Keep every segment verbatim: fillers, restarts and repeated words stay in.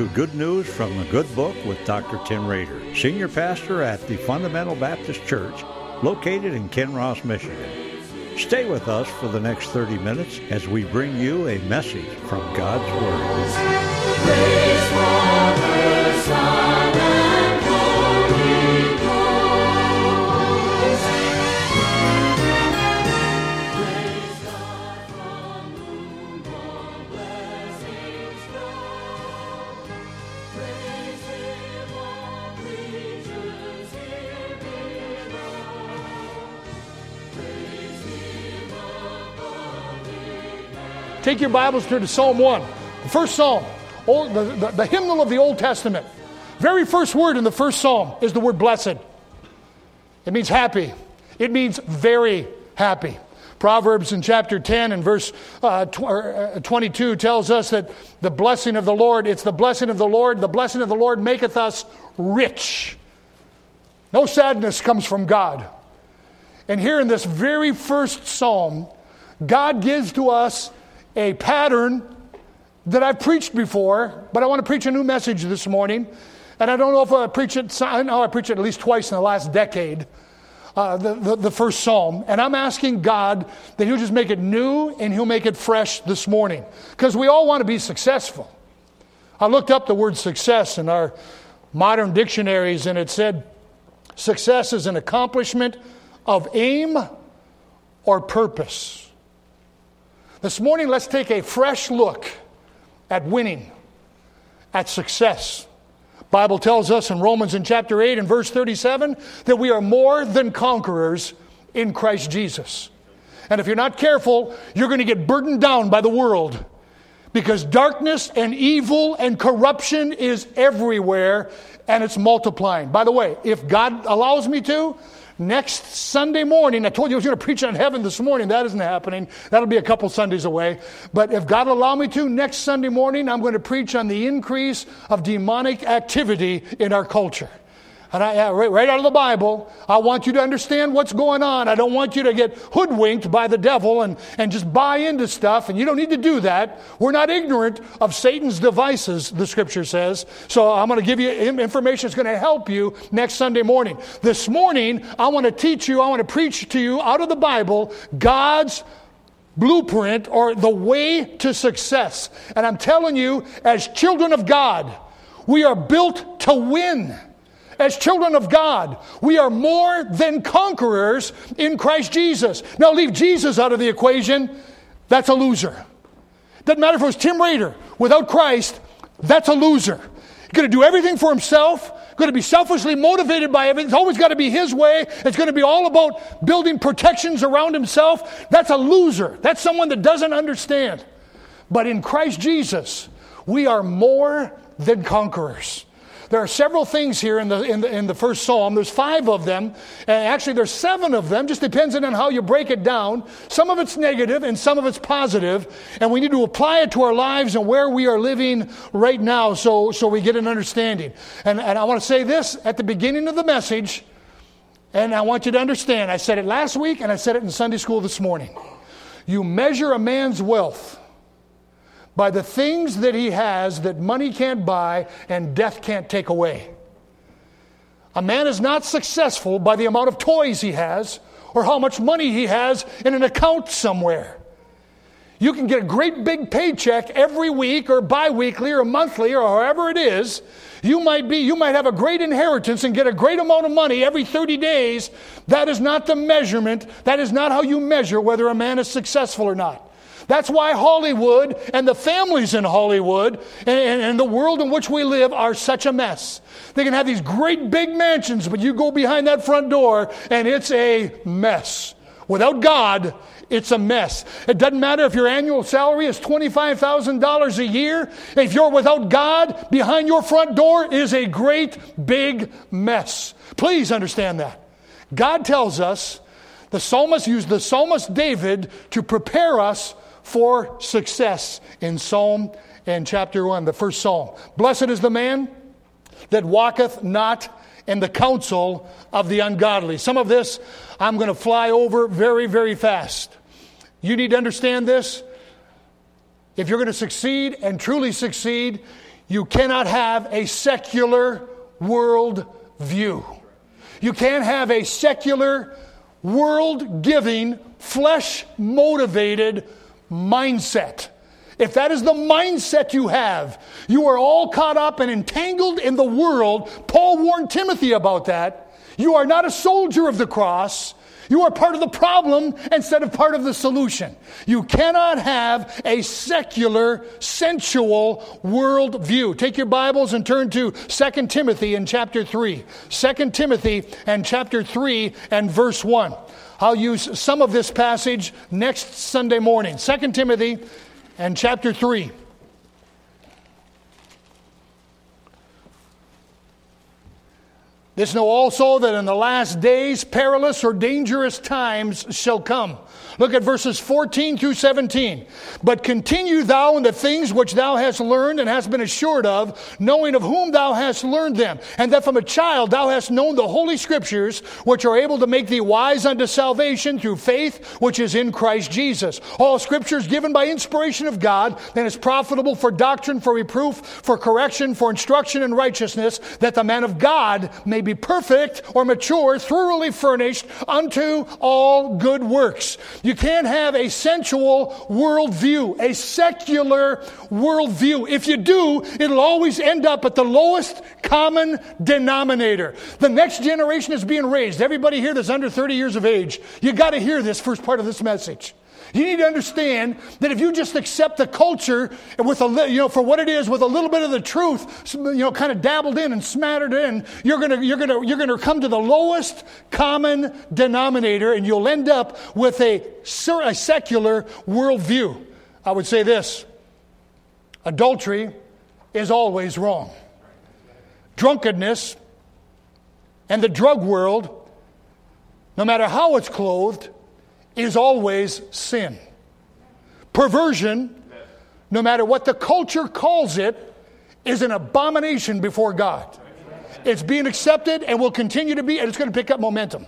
to Good News from the Good Book with Doctor Tim Rader, Senior Pastor at the Fundamental Baptist Church, located in Kinross, Michigan. Stay with us for the next thirty minutes as we bring you a message from God's Word. Praise Father, Son, and Holy Ghost. Praise God from whom all blessings flow. Praise Him, all creatures here below. Praise Him above the. Take your Bibles to Psalm one, the first Psalm. Old, the, the, the hymnal of the Old Testament. Very first word in the first psalm is the word blessed. It means happy. It means very happy. Proverbs in chapter ten and verse uh, tw- uh, twenty-two tells us that the blessing of the Lord, it's the blessing of the Lord, the blessing of the Lord maketh us rich. No sadness comes from God. And here in this very first psalm, God gives to us a pattern that I've preached before, but I want to preach a new message this morning. And I don't know if I preach it, I know I preached it at least twice in the last decade, uh, the, the, the first psalm. And I'm asking God that He'll just make it new and He'll make it fresh this morning. Because we all want to be successful. I looked up the word success in our modern dictionaries, and it said, success is an accomplishment of aim or purpose. This morning, let's take a fresh look at winning, at success. Bible tells us in Romans in chapter eight and verse thirty-seven that we are more than conquerors in Christ Jesus. And if you're not careful, you're going to get burdened down by the world, because darkness and evil and corruption is everywhere, and it's multiplying. By the way, if God allows me to, next Sunday morning, I told you I was going to preach on heaven this morning. That isn't happening. That'll be a couple Sundays away. But if God will allow me to, next Sunday morning, I'm going to preach on the increase of demonic activity in our culture. And I, right, right out of the Bible, I want you to understand what's going on. I don't want you to get hoodwinked by the devil and, and just buy into stuff. And you don't need to do that. We're not ignorant of Satan's devices, the Scripture says. So I'm going to give you information that's going to help you next Sunday morning. This morning, I want to teach you, I want to preach to you out of the Bible, God's blueprint or the way to success. And I'm telling you, as children of God, we are built to win. As children of God, we are more than conquerors in Christ Jesus. Now leave Jesus out of the equation, that's a loser. Doesn't matter if it was Tim Rader. Without Christ, that's a loser. He's going to do everything for himself, going to be selfishly motivated by everything. It's always got to be his way. It's going to be all about building protections around himself. That's a loser. That's someone that doesn't understand. But in Christ Jesus, we are more than conquerors. There are several things here in the, in the in the first psalm. There's five of them. And actually, there's seven of them. Just depends on how you break it down. Some of it's negative and some of it's positive. And we need to apply it to our lives and where we are living right now so, so we get an understanding. And, and I want to say this at the beginning of the message. And I want you to understand. I said it last week and I said it in Sunday school this morning. You measure a man's wealth by the things that he has that money can't buy and death can't take away. A man is not successful by the amount of toys he has or how much money he has in an account somewhere. You can get a great big paycheck every week or bi-weekly or monthly or however it is. You might be, you might have a great inheritance and get a great amount of money every thirty days. That is not the measurement. That is not how you measure whether a man is successful or not. That's why Hollywood and the families in Hollywood and, and, and the world in which we live are such a mess. They can have these great big mansions, but you go behind that front door and it's a mess. Without God, it's a mess. It doesn't matter if your annual salary is twenty-five thousand dollars a year. If you're without God, behind your front door is a great big mess. Please understand that. God tells us, the psalmist used the psalmist David to prepare us for success in Psalm and chapter one, the first Psalm. Blessed is the man that walketh not in the counsel of the ungodly. Some of this I'm going to fly over very, very fast. You need to understand this. If you're going to succeed and truly succeed, You cannot have a secular world view. You can't have a secular, world-giving, flesh-motivated mindset. If that is the mindset you have, you are all caught up and entangled in the world. Paul warned Timothy about that. You are not a soldier of the cross. You are part of the problem instead of part of the solution. You cannot have a secular, sensual world view. Take your Bibles and turn to Second Timothy in chapter three. Second Timothy and chapter three and verse one. I'll use some of this passage next Sunday morning. Second Timothy and chapter three. This know also that in the last days perilous or dangerous times shall come. Look at verses fourteen through seventeen. But continue thou in the things which thou hast learned and hast been assured of, knowing of whom thou hast learned them, and that from a child thou hast known the holy scriptures, which are able to make thee wise unto salvation through faith which is in Christ Jesus. All scriptures given by inspiration of God, and is profitable for doctrine, for reproof, for correction, for instruction in righteousness, that the man of God may be perfect or mature, thoroughly furnished unto all good works. You can't have a sensual worldview, a secular worldview. If you do, it'll always end up at the lowest common denominator. The next generation is being raised. Everybody here that's under thirty years of age, you got to hear this first part of this message. You need to understand that if you just accept the culture with a, you know, for what it is, with a little bit of the truth, you know, kind of dabbled in and smattered in, you're gonna, you're gonna, you're gonna come to the lowest common denominator, and you'll end up with a, a secular worldview. I would say this: adultery is always wrong. Drunkenness and the drug world, no matter how it's clothed, is always sin. Perversion, no matter what the culture calls it, is an abomination before God. It's being accepted and will continue to be, and it's going to pick up momentum.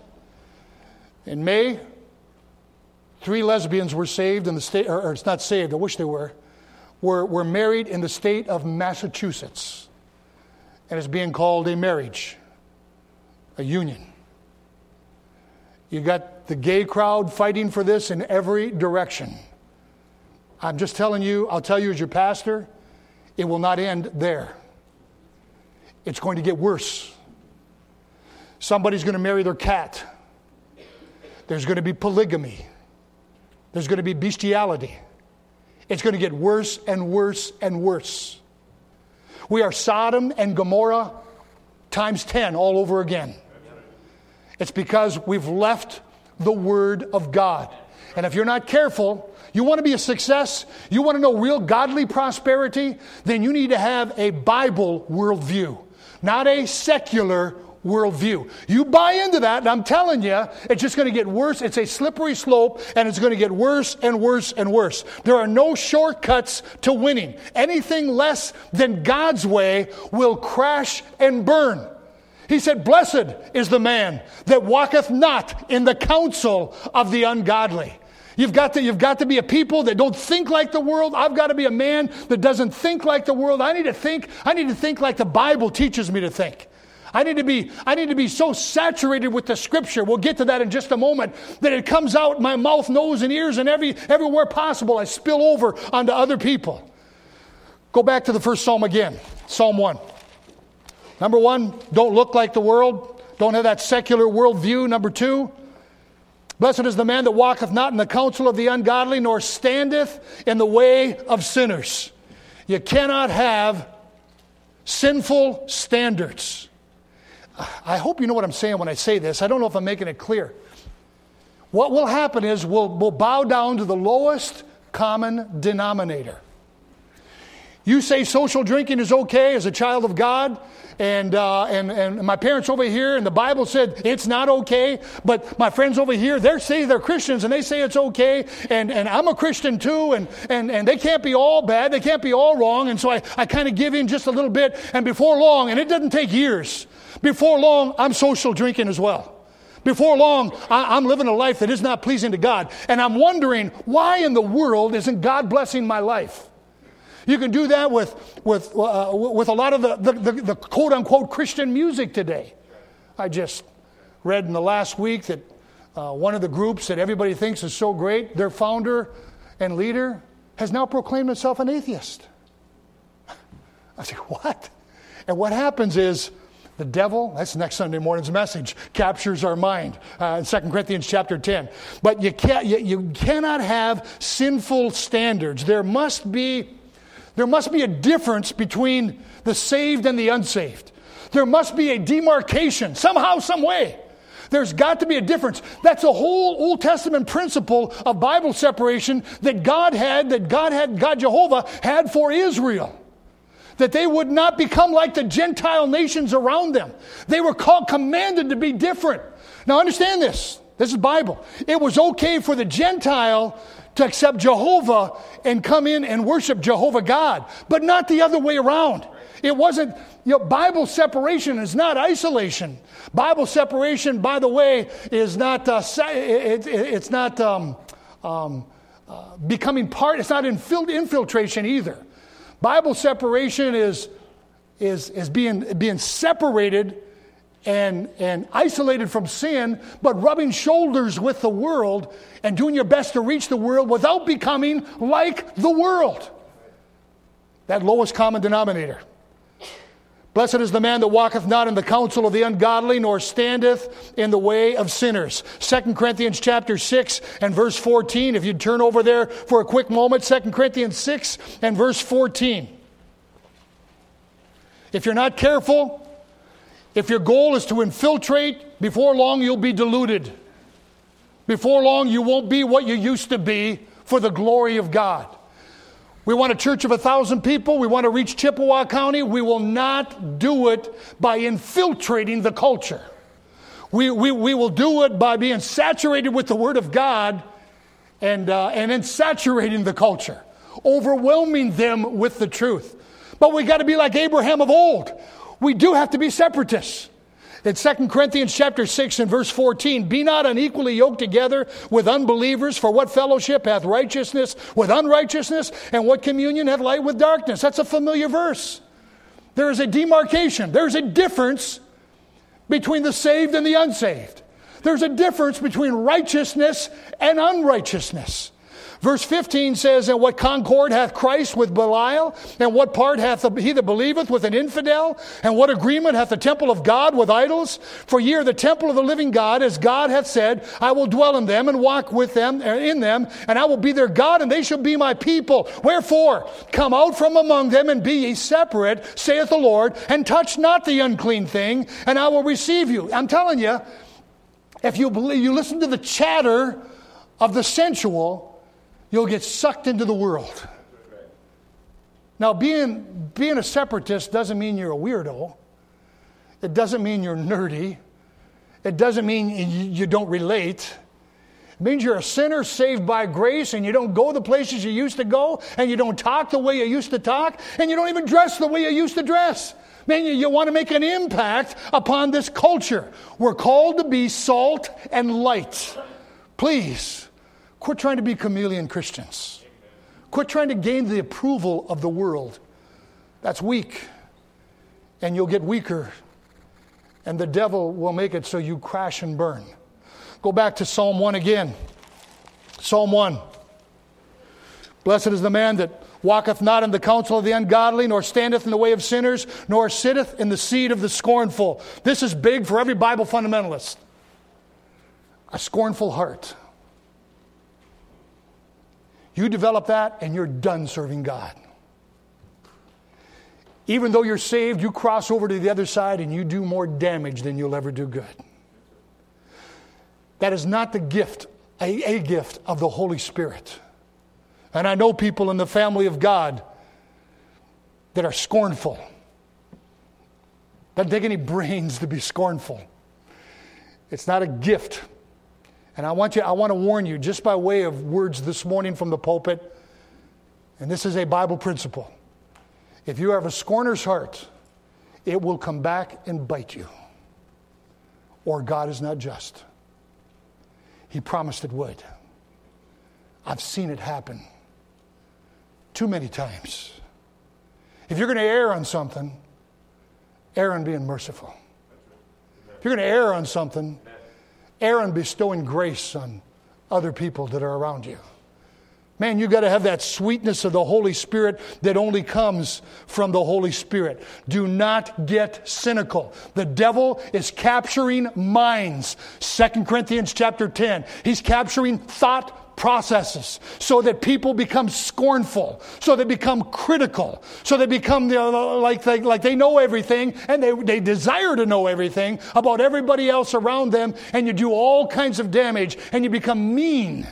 In May, three lesbians were saved in the state, or, or it's not saved, I wish they were, were, were married in the state of Massachusetts. And it's being called a marriage, a union. You got the gay crowd fighting for this in every direction. I'm just telling you, I'll tell you as your pastor, it will not end there. It's going to get worse. Somebody's going to marry their cat. There's going to be polygamy. There's going to be bestiality. It's going to get worse and worse and worse. We are Sodom and Gomorrah times ten all over again. It's because we've left the Word of God. And if you're not careful, you want to be a success, you want to know real godly prosperity, then you need to have a Bible worldview, not a secular worldview. You buy into that, and I'm telling you, it's just going to get worse. It's a slippery slope, and it's going to get worse and worse and worse. There are no shortcuts to winning. Anything less than God's way will crash and burn. He said, blessed is the man that walketh not in the counsel of the ungodly. You've got to, you've got to be a people that don't think like the world. I've got to be a man that doesn't think like the world. I need to think, I need to think like the Bible teaches me to think. I need to be, I need to be so saturated with the Scripture. We'll get to that in just a moment, that it comes out my mouth, nose, and ears, and every everywhere possible I spill over onto other people. Go back to the first Psalm again, Psalm one. Number one, don't look like the world. Don't have that secular worldview. Number two, blessed is the man that walketh not in the counsel of the ungodly, nor standeth in the way of sinners. You cannot have sinful standards. I hope you know what I'm saying when I say this. I don't know if I'm making it clear. What will happen is we'll, we'll bow down to the lowest common denominator. You say social drinking is okay as a child of God, and, uh, and and my parents over here, and the Bible said it's not okay, but my friends over here, they say they're Christians, and they say it's okay, and, and I'm a Christian too, and, and, and they can't be all bad, they can't be all wrong, and so I, I kind of give in just a little bit, and before long, and it doesn't take years, before long, I'm social drinking as well. Before long, I, I'm living a life that is not pleasing to God, and I'm wondering, why in the world isn't God blessing my life? You can do that with with uh, with a lot of the, the, the, the quote-unquote Christian music today. I just read in the last week that uh, one of the groups that everybody thinks is so great, their founder and leader has now proclaimed himself an atheist. I say, what? And what happens is the devil, that's next Sunday morning's message, captures our mind uh, in Second Corinthians chapter ten. But you can't, you, you cannot have sinful standards. There must be, there must be a difference between the saved and the unsaved. There must be a demarcation somehow, some way. There's got to be a difference. That's a whole Old Testament principle of Bible separation that God had, that God had, God Jehovah had for Israel. That they would not become like the Gentile nations around them. They were called, commanded to be different. Now understand this. This is Bible. It was okay for the Gentile to accept Jehovah and come in and worship Jehovah God, but not the other way around. It wasn't, you know, Bible separation is not isolation. Bible separation, by the way, is not, uh, it, it, it's not um, um, uh, becoming part, it's not infil- infiltration either. Bible separation is, is, is being, being separated and, and isolated from sin, but rubbing shoulders with the world and doing your best to reach the world without becoming like the world. That lowest common denominator. Blessed is the man that walketh not in the counsel of the ungodly, nor standeth in the way of sinners. Second Corinthians chapter six and verse fourteen. If you'd turn over there for a quick moment. Second Corinthians six and verse fourteen. If you're not careful, if your goal is to infiltrate, before long you'll be deluded. Before long you won't be what you used to be for the glory of God. We want a church of a thousand people. We want to reach Chippewa County. We will not do it by infiltrating the culture. We, we, we will do it by being saturated with the Word of God and, uh, and then saturating the culture, overwhelming them with the truth. But we got to be like Abraham of old. We do have to be separatists. In Second Corinthians chapter six and verse fourteen, be not unequally yoked together with unbelievers, for what fellowship hath righteousness with unrighteousness, and what communion hath light with darkness? That's a familiar verse. There is a demarcation. There's a difference between the saved and the unsaved. There's a difference between righteousness and unrighteousness. Verse fifteen says, and what concord hath Christ with Belial? And what part hath he that believeth with an infidel? And what agreement hath the temple of God with idols? For ye are the temple of the living God, as God hath said, I will dwell in them and walk with them, in them, and I will be their God, and they shall be my people. Wherefore, come out from among them, and be ye separate, saith the Lord, and touch not the unclean thing, and I will receive you. I'm telling you, if you believe, you listen to the chatter of the sensual, you'll get sucked into the world. Now, being, being a separatist doesn't mean you're a weirdo. It doesn't mean you're nerdy. It doesn't mean you don't relate. It means you're a sinner saved by grace, and you don't go the places you used to go, and you don't talk the way you used to talk, and you don't even dress the way you used to dress. Man, you, you want to make an impact upon this culture. We're called to be salt and light. Please. Quit trying to be chameleon Christians. Quit trying to gain the approval of the world. That's weak. And you'll get weaker. And the devil will make it so you crash and burn. Go back to Psalm one again. Psalm one. Blessed is the man that walketh not in the counsel of the ungodly, nor standeth in the way of sinners, nor sitteth in the seat of the scornful. This is big for every Bible fundamentalist. A scornful heart. You develop that and you're done serving God. Even though you're saved, you cross over to the other side and you do more damage than you'll ever do good. That is not the gift, a, a gift of the Holy Spirit. And I know people in the family of God that are scornful. Doesn't take any brains to be scornful. It's not a gift. And I want you, I want to warn you, just by way of words this morning from the pulpit, and this is a Bible principle. If you have a scorner's heart, it will come back and bite you. Or God is not just. He promised it would. I've seen it happen too many times. If you're going to err on something, err on being merciful. If you're going to err on something, err on bestowing grace on other people that are around you. Man, you got to have that sweetness of the Holy Spirit that only comes from the Holy Spirit. Do not get cynical. The devil is capturing minds. Second Corinthians chapter ten. He's capturing thought processes so that people become scornful, so they become critical, so they become you know, like, they, like they know everything, and they, they desire to know everything about everybody else around them, and you do all kinds of damage, and you become mean.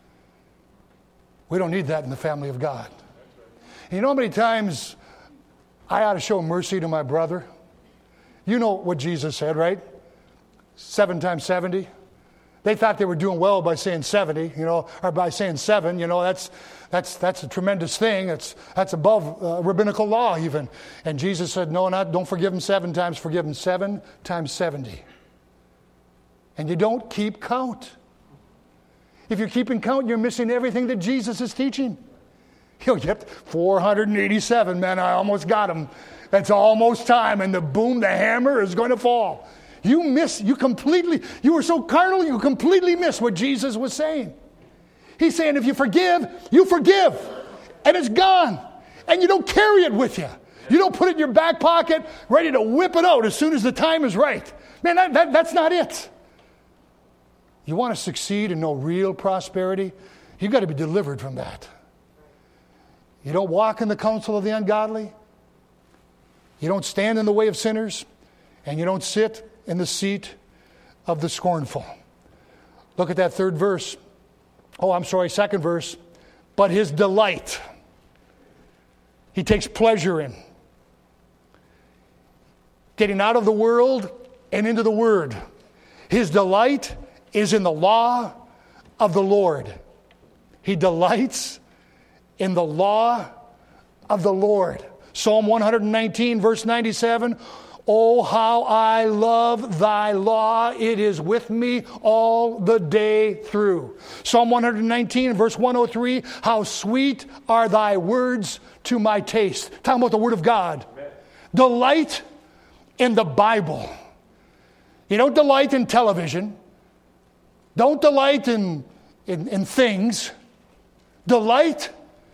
We don't need that in the family of God. And you know how many times I ought to show mercy to my brother? You know what Jesus said, right? Seven times seventy. They thought they were doing well by saying seventy, you know, or by saying seven. You know, that's that's that's a tremendous thing. That's that's above uh, rabbinical law even. And Jesus said, no, not don't forgive them seven times. Forgive them seven times seventy. And you don't keep count. If you're keeping count, you're missing everything that Jesus is teaching. You know, yep, four hundred eighty-seven, man, I almost got him. It's almost time, and the boom, the hammer is going to fall. You miss, you completely, you were so carnal, you completely miss what Jesus was saying. He's saying if you forgive, you forgive, and it's gone, and you don't carry it with you. You don't put it in your back pocket, ready to whip it out as soon as the time is right. Man, that, that, that's not it. You want to succeed and know real prosperity? You've got to be delivered from that. You don't walk in the counsel of the ungodly. You don't stand in the way of sinners. And you don't sit in the seat of the scornful. Look at that third verse. Oh, I'm sorry, second verse. But his delight, he takes pleasure in getting out of the world and into the Word. His delight is in the law of the Lord. He delights in the law of the Lord. Psalm one nineteen, verse ninety-seven. Oh, how I love thy law. It is with me all the day through. Psalm one nineteen, verse one oh three. How sweet are thy words to my taste. Talking about the Word of God. Amen. Delight in the Bible. You don't delight in television. Don't delight in, in, in things. Delight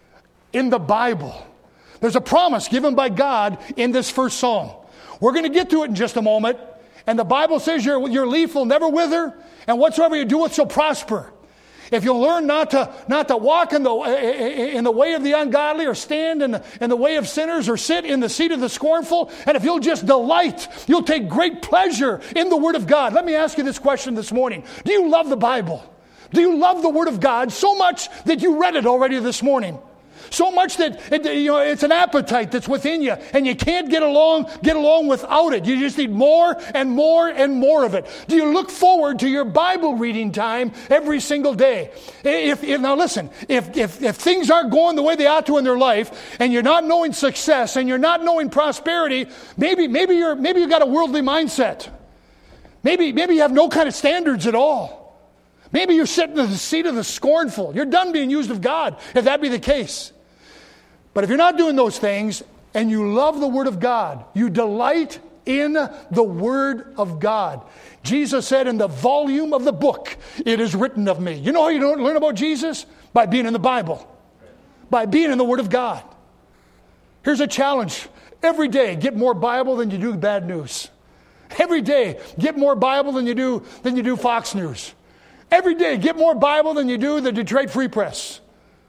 in the Bible. There's a promise given by God in this first psalm. We're going to get to it in just a moment. And the Bible says your, your leaf will never wither, and whatsoever you do, it shall prosper. If you'll learn not to, not to walk in the, in the way of the ungodly, or stand in the, in the way of sinners, or sit in the seat of the scornful, and if you'll just delight, you'll take great pleasure in the Word of God. Let me ask you this question this morning. Do you love the Bible? Do you love the Word of God so much that you read it already this morning? So much that it, you know, it's an appetite that's within you, and you can't get along get along without it. You just need more and more and more of it. Do you look forward to your Bible reading time every single day? If, if now listen, if, if if things aren't going the way they ought to in their life, and you're not knowing success, and you're not knowing prosperity, maybe maybe you're maybe you got a worldly mindset. Maybe maybe you have no kind of standards at all. Maybe you're sitting in the seat of the scornful. You're done being used of God, if that be the case. But if you're not doing those things, and you love the Word of God, you delight in the Word of God. Jesus said in the volume of the book, it is written of me. You know how you don't learn about Jesus? By being in the Bible. By being in the Word of God. Here's a challenge. Every day, get more Bible than you do bad news. Every day, get more Bible than you do, than you do Fox News. Every day, get more Bible than you do the Detroit Free Press.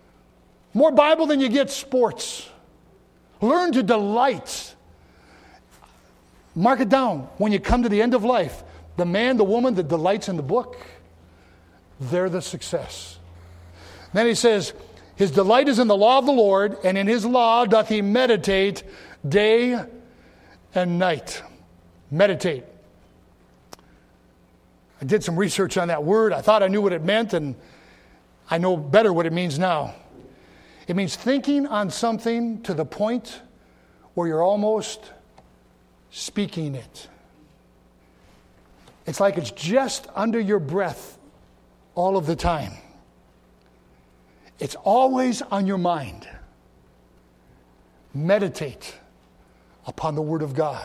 More Bible than you get sports. Learn to delight. Mark it down. When you come to the end of life, the man, the woman that delights in the book, they're the success. Then he says, his delight is in the law of the Lord, and in his law doth he meditate day and night. Meditate. I did some research on that word. I thought I knew what it meant, and I know better what it means now. It means thinking on something to the point where you're almost speaking it. It's like it's just under your breath all of the time. It's always on your mind. Meditate upon the Word of God.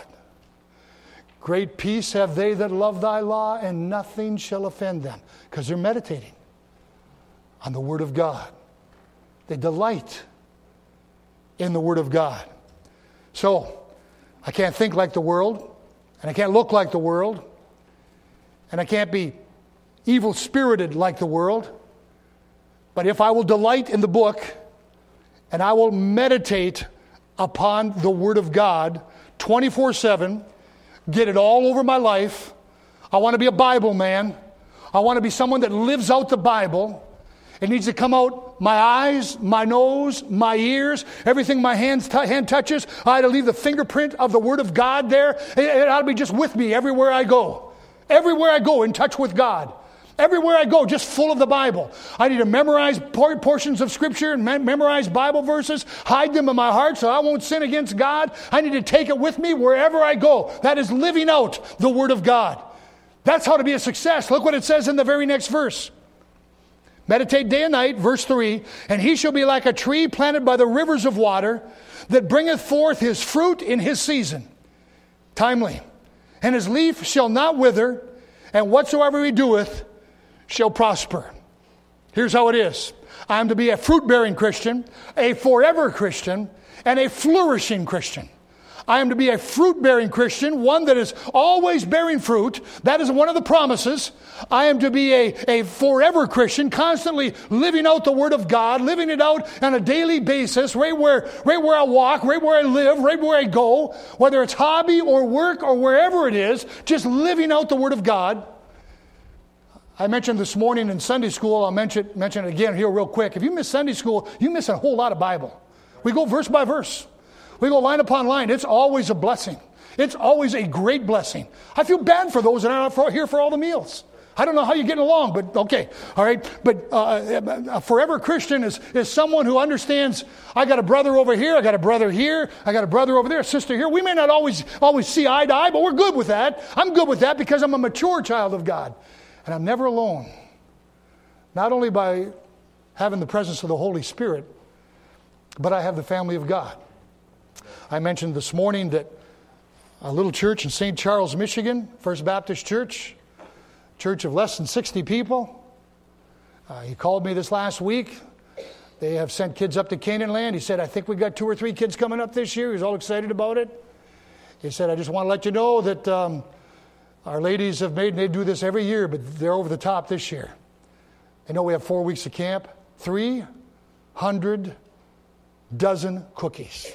Great peace have they that love thy law, and nothing shall offend them. Because they're meditating on the Word of God. They delight in the Word of God. So, I can't think like the world, and I can't look like the world, and I can't be evil-spirited like the world. But if I will delight in the book, and I will meditate upon the Word of God twenty-four seven, get it all over my life. I want to be a Bible man. I want to be someone that lives out the Bible. It needs to come out my eyes, my nose, my ears, everything my hands t- hand touches. I had to leave the fingerprint of the Word of God there. It, it ought to be just with me everywhere I go. Everywhere I go, in touch with God. Everywhere I go, just full of the Bible. I need to memorize por- portions of Scripture and me- memorize Bible verses, hide them in my heart so I won't sin against God. I need to take it with me wherever I go. That is living out the Word of God. That's how to be a success. Look what it says in the very next verse. Meditate day and night, verse three, and he shall be like a tree planted by the rivers of water that bringeth forth his fruit in his season, timely. And his leaf shall not wither, and whatsoever he doeth shall prosper. Here's how it is. I am to be a fruit-bearing Christian, a forever Christian, and a flourishing Christian. I am to be a fruit-bearing Christian, one that is always bearing fruit. That is one of the promises. I am to be a, a forever Christian, constantly living out the Word of God, living it out on a daily basis, right where, right where I walk, right where I live, right where I go, whether it's hobby or work or wherever it is, just living out the Word of God. I mentioned this morning in Sunday school, I'll mention, mention it again here real quick. If you miss Sunday school, you miss a whole lot of Bible. We go verse by verse. We go line upon line. It's always a blessing. It's always a great blessing. I feel bad for those that are not here for all the meals. I don't know how you're getting along, but okay. All right. But uh, a forever Christian is, is someone who understands, I got a brother over here, I got a brother here, I got a brother over there, a sister here. We may not always, always see eye to eye, but we're good with that. I'm good with that because I'm a mature child of God. And I'm never alone. Not only by having the presence of the Holy Spirit, but I have the family of God. I mentioned this morning that a little church in Saint Charles, Michigan, First Baptist Church, church of less than sixty people. Uh, he called me this last week. They have sent kids up to Canaan land. He said, I think we got two or three kids coming up this year. He was all excited about it. He said, I just want to let you know that um, our ladies have made, they do this every year, but they're over the top this year. They know we have four weeks of camp, three hundred dozen cookies.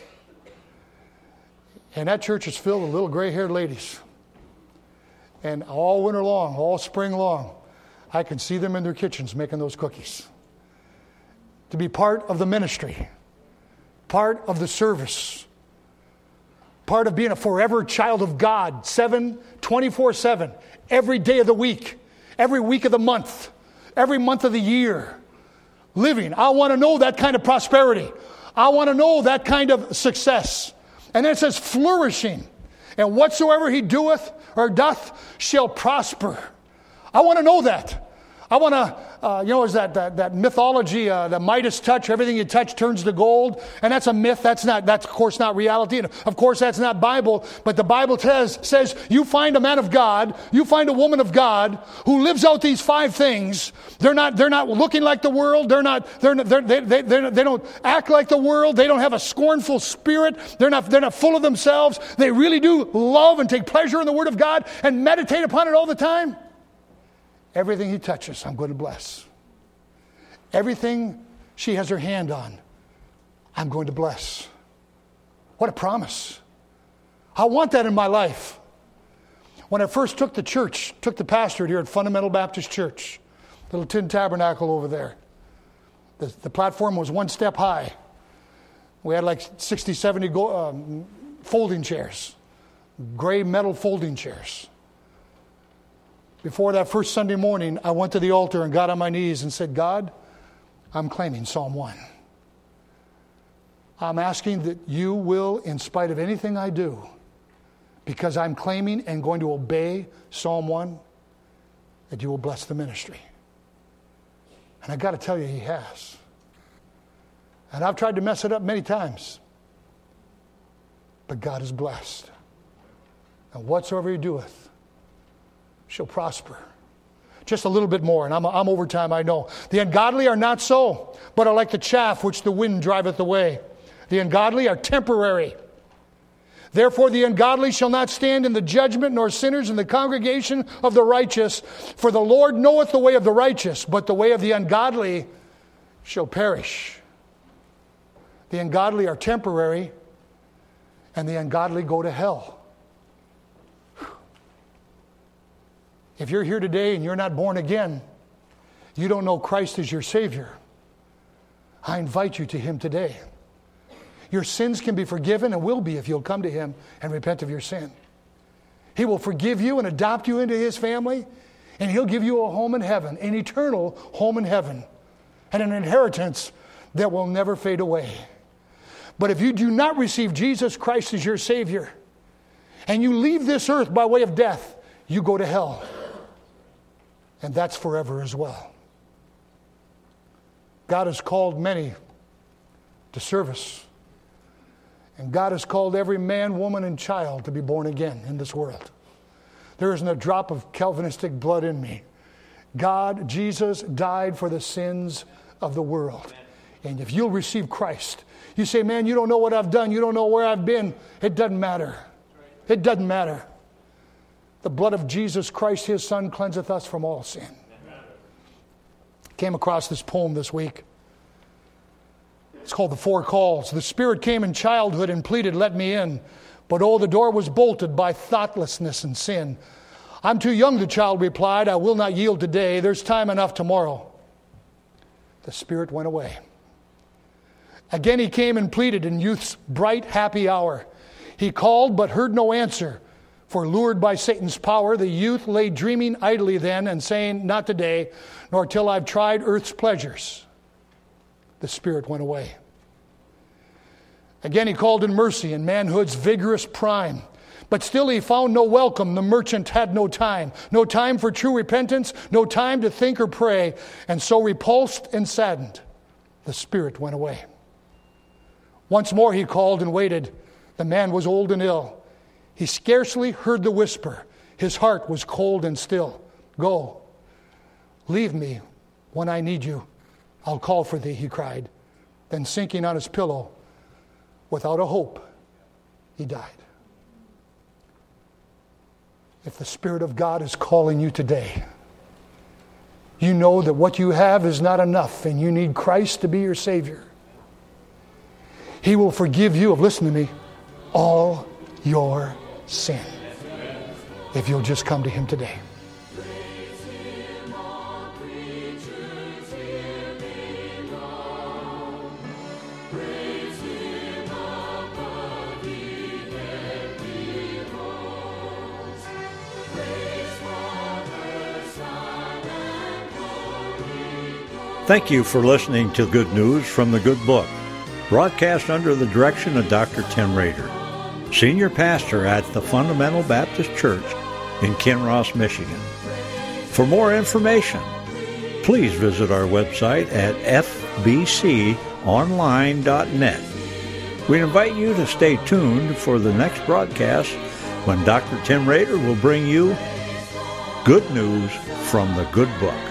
And that church is filled with little gray-haired ladies. And all winter long, all spring long, I can see them in their kitchens making those cookies. To be part of the ministry, part of the service, part of being a forever child of God, seven, twenty-four seven, every day of the week, every week of the month, every month of the year, living. I want to know that kind of prosperity. I want to know that kind of success. And then it says flourishing. And whatsoever he doeth or doth shall prosper. I want to know that. I want to, uh, you know, is that that, that mythology, uh, the Midas touch, everything you touch turns to gold. And that's a myth. That's not, that's of course not reality. And of course that's not Bible. But the Bible says, says you find a man of God, you find a woman of God who lives out these five things. They're not, they're not looking like the world. They're not, they're, they're, they, they, they, they don't act like the world. They don't have a scornful spirit. They're not, they're not full of themselves. They really do love and take pleasure in the Word of God and meditate upon it all the time. Everything he touches, I'm going to bless. Everything she has her hand on, I'm going to bless. What a promise. I want that in my life. When I first took the church, took the pastorate here at Fundamental Baptist Church, little tin tabernacle over there, the, the platform was one step high. We had like sixty, seventy go, um, folding chairs, gray metal folding chairs. Before that first Sunday morning, I went to the altar and got on my knees and said, God, I'm claiming Psalm one. I'm asking that you will, in spite of anything I do, because I'm claiming and going to obey Psalm one, that you will bless the ministry. And I got to tell you, he has. And I've tried to mess it up many times. but God is blessed. And whatsoever he doeth shall prosper. Just a little bit more, and I'm, I'm over time, I know. The ungodly are not so, but are like the chaff which the wind driveth away. The ungodly are temporary. Therefore the ungodly shall not stand in the judgment, nor sinners in the congregation of the righteous. For the Lord knoweth the way of the righteous, but the way of the ungodly shall perish. The ungodly are temporary, and the ungodly go to hell. If you're here today and you're not born again, you don't know Christ as your Savior, I invite you to him today. Your sins can be forgiven and will be if you'll come to him and repent of your sin. He will forgive you and adopt you into his family, and he'll give you a home in heaven, an eternal home in heaven, and an inheritance that will never fade away. But if you do not receive Jesus Christ as your Savior, and you leave this earth by way of death, you go to hell. And that's forever as well. God has called many to service. And God has called every man, woman, and child to be born again in this world. There isn't a drop of Calvinistic blood in me. God, Jesus, died for the sins of the world. And if you'll receive Christ, you say, man, you don't know what I've done. You don't know where I've been. It doesn't matter. It doesn't matter. The blood of Jesus Christ, his Son, cleanseth us from all sin. Came across this poem this week. It's called The Four Calls. The Spirit came in childhood and pleaded, let me in. But oh, the door was bolted by thoughtlessness and sin. I'm too young, the child replied. I will not yield today. There's time enough tomorrow. The Spirit went away. Again he came and pleaded in youth's bright, happy hour. He called but heard no answer. For lured by Satan's power, the youth lay dreaming idly then and saying, not today, nor till I've tried earth's pleasures. The Spirit went away. Again he called in mercy in manhood's vigorous prime. But still he found no welcome. The merchant had no time. No time for true repentance. No time to think or pray. And so repulsed and saddened, the Spirit went away. Once more he called and waited. The man was old and ill. He scarcely heard the whisper. His heart was cold and still. Go. Leave me when I need you. I'll call for thee, he cried. Then sinking on his pillow, without a hope, he died. If the Spirit of God is calling you today, you know that what you have is not enough and you need Christ to be your Savior. He will forgive you, of listen to me, all your sin, if you'll just come to him today. Thank you for listening to Good News from the Good Book, broadcast under the direction of Doctor Tim Rader, Senior Pastor at the Fundamental Baptist Church in Kinross, Michigan. For more information, please visit our website at f b c online dot net. We invite you to stay tuned for the next broadcast when Doctor Tim Rader will bring you Good News from the Good Book.